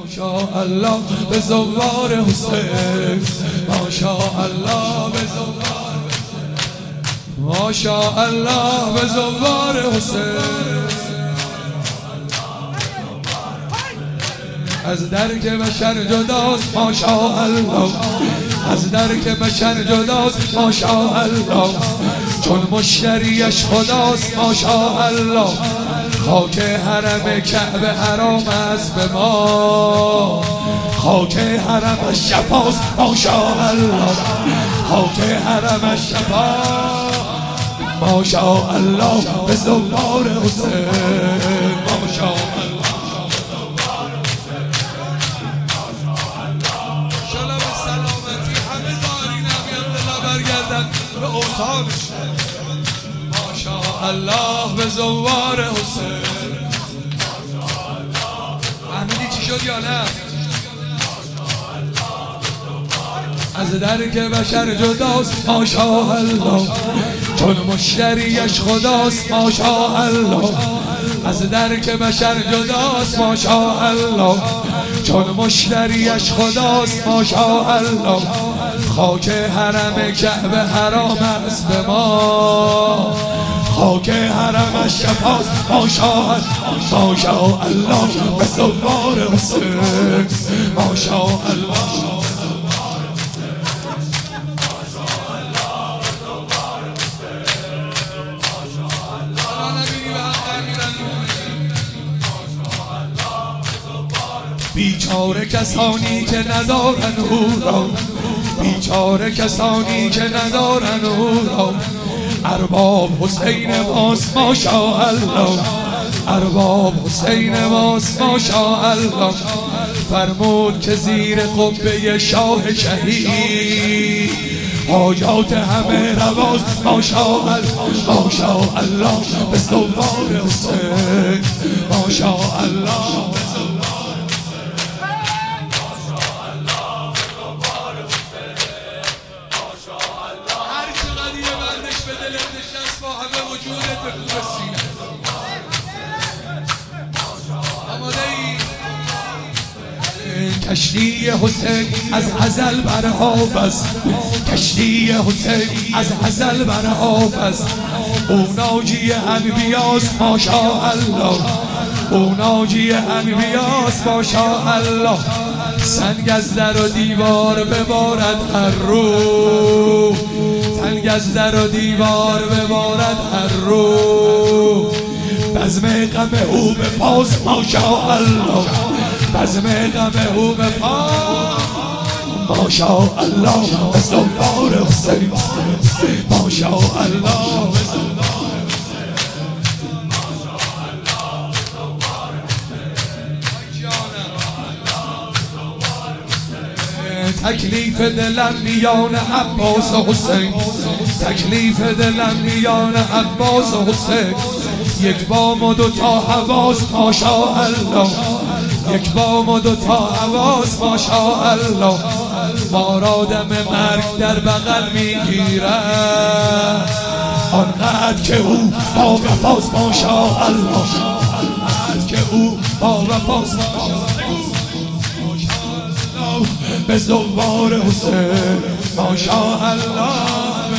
ماشاءالله به زوار حسین، ماشاءالله به زوار حسین، ماشاءالله به زوار حسین. از درک بشر جداست ماشاءالله، از درک بشر جداست ماشاءالله، چون مشتریش خداست ماشاءالله. خاک حرم کعبه حرام است به ما، خاک حرمش شفاست ماشاءالله، خاک حرمش شفاست ماشاءالله به زوار حسین، ماشاءالله. انشالله به سلامتی همه زائرین هم یالله برگردن به اوطانش. ماشاءالله به زوار حسین. فهمیدی چی شد یا نه؟ از درک بشر جداست ماشاءالله، چون مشتریش خداست ماشاءالله. از درک بشر جداست ماشاءالله، چون مشتریش خداست ماشاءالله. خاک حرم کعبه حرام است به ما، خاک حرمش شفاست ماشاءالله، ماشاءالله به زوار حسین، ماشاءالله. بیچاره کسانی که ندارن او را، بیچاره کسانی که ندارن او را. ارباب حسین ماست ماشاءالله، ارباب حسین ماست ماشاءالله. فرمود که زیر قبه شاه شهید حاجات همه رواست ماشاءالله، ماشاءالله به زوار حسین، ماشاءالله. کشتی حسین از ازل بر آب است، کشتی حسین از ازل بر آب است. او ناجی انبیاست ماشاءالله، او ناجی انبیاست ماشاءالله. سنگ از در و دیوار ببارد هر رو، سنگ از در و دیوار ببارد هر رو. بزم غم او به پاس ماشاءالله، بزم غم او به پاس ماشاءالله به زوار حسین، ماشاءالله به زوار حسین. تکلیف دلم میان عباس و حسین، تکلیف دلم میان عباس و حسین. یک بام و دوتا حواس ماشاءالله، یک بام و دوتا حواس ماشاءالله. ما را دم مرگ در بغل میگیرد، آنقدر که او با وفاست ماشاءالله، آنقدر که او با وفاست ماشاءالله به زوار حسین، ماشاءالله.